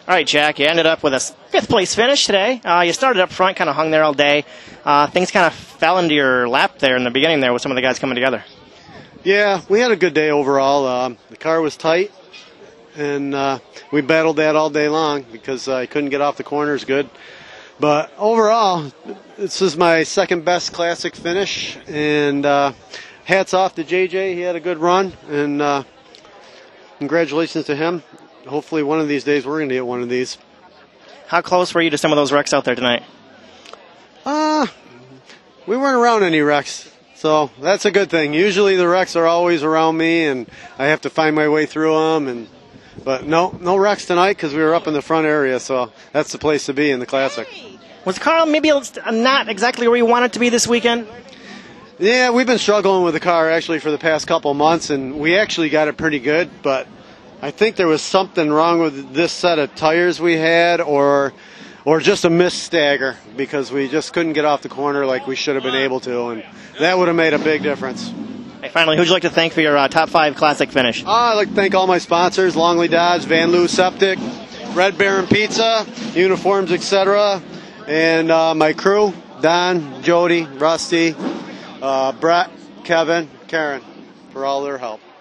All right, Jack, you ended up with a fifth place finish today. You started up front, kind of hung there all day. Things kind of fell into your lap there in the beginning there with some of the guys coming together. Yeah, we had a good day overall. The car was tight, and we battled that all day long because I couldn't get off the corners good. But overall, this is my second best Classic finish, and hats off to JJ. He had a good run, and congratulations to him. Hopefully one of these days we're going to get one of these. How close were you to some of those wrecks out there tonight? We weren't around any wrecks, so that's a good thing. Usually the wrecks are always around me, and I have to find my way through them. But no wrecks tonight because we were up in the front area, so that's the place to be in the Classic. Was the car maybe not exactly where you want it to be this weekend? Yeah, we've been struggling with the car actually for the past couple months, and we actually got it pretty good, but I think there was something wrong with this set of tires we had, or just a missed stagger because we just couldn't get off the corner like we should have been able to, and that would have made a big difference. Hey, finally, who'd you like to thank for your top 5 Classic finish? I'd like to thank all my sponsors, Longley Dodge, Van Loo Septic, Red Baron Pizza, Uniforms, etc., and my crew, Don, Jody, Rusty, Brett, Kevin, Karen, for all their help.